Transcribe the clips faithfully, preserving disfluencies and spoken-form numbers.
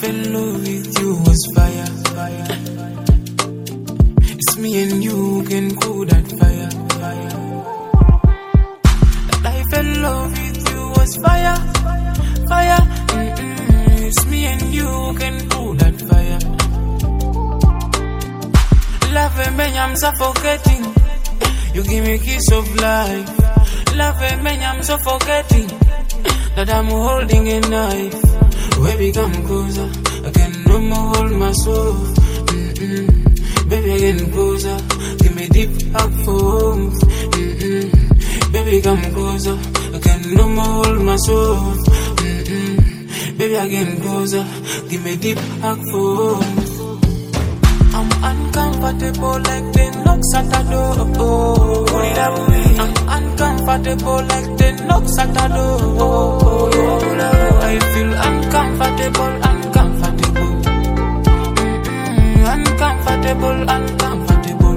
fell in love with you was fire, fire. It's me and you who can cool that fire, fire. That I fell in love with you was fire, fire. Mm-mm. It's me and you who can cool that fire. Love me, I'm suffocating. You give me a kiss of life. Love me, I'm suffocating. That I'm holding a knife. Baby, come closer. I can no more hold myself. Mm-mm. Baby, again closer. Give me deep hug for warmth. Mm-mm. Baby, come closer. I can no more hold myself. Mm-mm. Baby, again closer. Give me deep hug for warmth. I'm uncomfortable like the knocks at the door. Oh, put it away. I'm uncomfortable like the knocks at the door. Oh, oh, oh, I feel uncomfortable, uncomfortable. Mm-mm, uncomfortable, uncomfortable.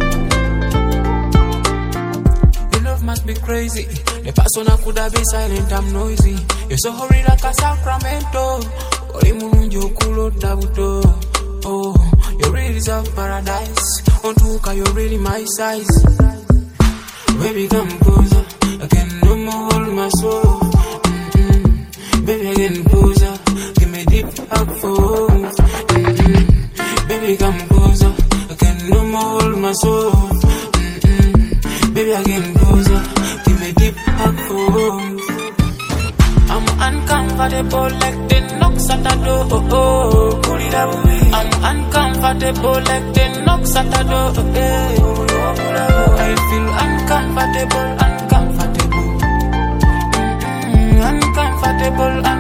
Your love must be crazy. The person I could have been silent, I'm noisy. You're so hurried like a Sacramento. Orimunjo kulo dabuto. Oh, you really deserve paradise. On Tuka, you're really my size. Baby, come closer. I can no more hold my soul. Mm-mm. Baby, again closer. Give me deep hug for warmth. Mm-mm. Baby, come closer. I can no more hold my soul. Mm-mm. Baby, again closer. Give me deep hug for warmth. I'm uncomfortable like the knocks at the door. Oh, oh, put it away. I'm uncomfortable like the knocks at the door. Okay. Oh, oh, oh, I feel uncomfortable, uncomfortable. Mm-mm, uncomfortable.